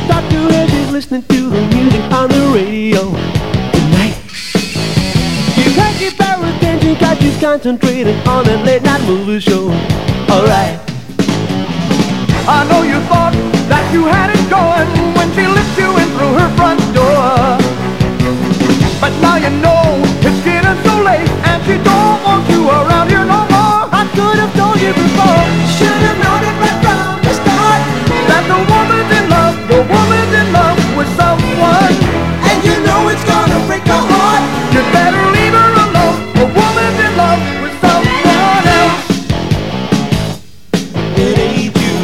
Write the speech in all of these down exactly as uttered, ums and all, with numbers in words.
talk to her, she's listening to the music on the radio tonight. You can't keep her attention cause she's concentrating on a late night movie show. Alright. I know you thought that you had it going when she lifted you in through her front door. But now you know it's getting so late and she don't want you around here no more. I could have told you before, should have known it right from the start, that the woman's in love, the woman's in love with someone, and you know it's gonna break your heart. You better leave her alone, the woman's in love with someone else. It ain't you.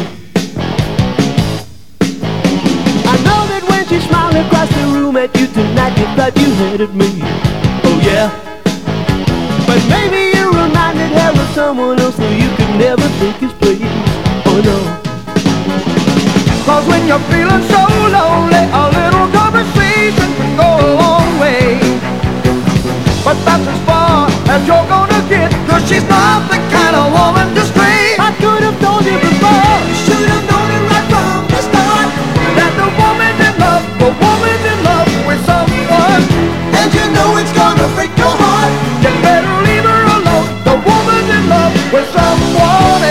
I know that when she smiled across the room at you tonight, you thought you hated me. Oh yeah. But maybe you reminded her of someone else, so you could never take his place. Oh no. Cause when you're feeling so lonely, a little conversation can go a long way. But that's as far as you're gonna get, cause she's not the kind of woman to stray. I could have told you before, You should have known it right from the start, that the woman's in love, the woman's in love with someone, and you know it's gonna break your heart. you better leave her alone, the woman's in love with someone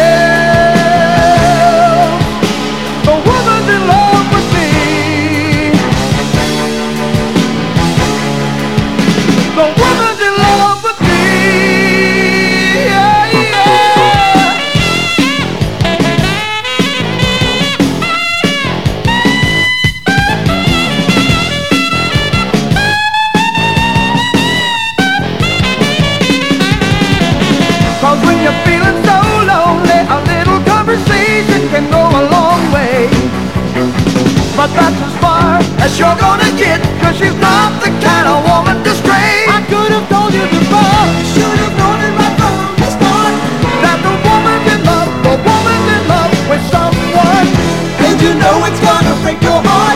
else. The woman's in love with me. The woman's in love with me. Yeah, yeah. Cause when you're feeling so lonely, a little conversation can go a long way. But that's as far as you're gonna get, cause she's not the kind of woman to stray. I could have told you before, You should have known it right from the start, That the woman's in love, the woman's in love with someone, and you know it's gonna break your heart.